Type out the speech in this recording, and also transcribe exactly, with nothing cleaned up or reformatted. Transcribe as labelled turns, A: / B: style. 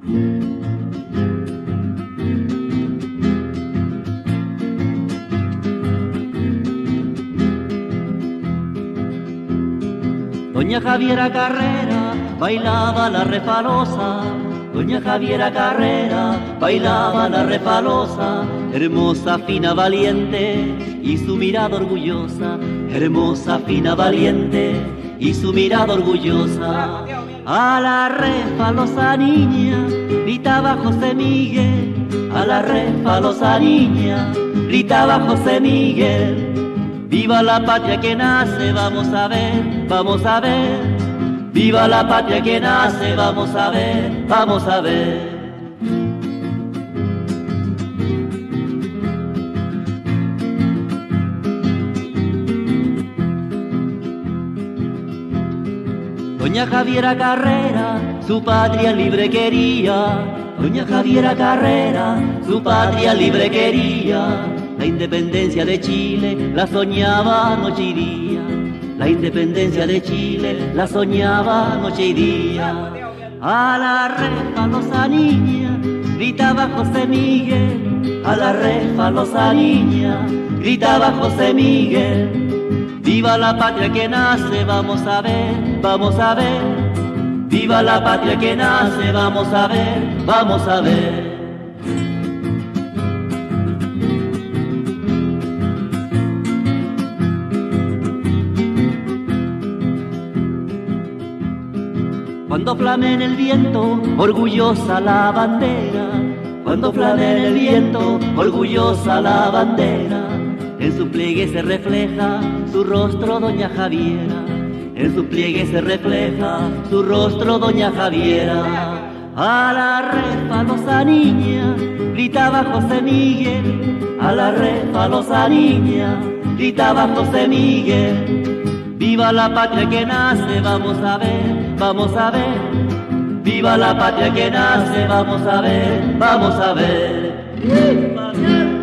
A: Doña Javiera Carrera bailaba la refalosa, Doña Javiera Carrera bailaba la refalosa, hermosa, fina, valiente y su mirada orgullosa, hermosa, fina, valiente y su mirada orgullosa. A la refalosa niña gritaba José Miguel, a la refalosa niña gritaba José Miguel. Viva la patria que nace, vamos a ver, vamos a ver. Viva la patria que nace, vamos a ver, vamos a ver. Doña Javiera Carrera, su patria libre quería. Doña Javiera Carrera, su patria libre quería. La independencia de Chile la soñaba noche y día. La independencia de Chile la soñaba noche y día. A la refalosa niña gritaba José Miguel, a la refalosa niña gritaba José Miguel. Viva la patria que nace, vamos a ver, vamos a ver. Viva la patria que nace, vamos a ver, vamos a ver. Cuando flame en el viento, orgullosa la bandera. Cuando flame en el viento, orgullosa la bandera. En su pliegue se refleja su rostro, Doña Javiera. En su pliegue se refleja su rostro, Doña Javiera. A la refalosa niña gritaba José Miguel, a la refalosa niña gritaba José Miguel. Viva la patria que nace, vamos a ver, vamos a ver. Viva la patria que nace, vamos a ver, vamos a ver.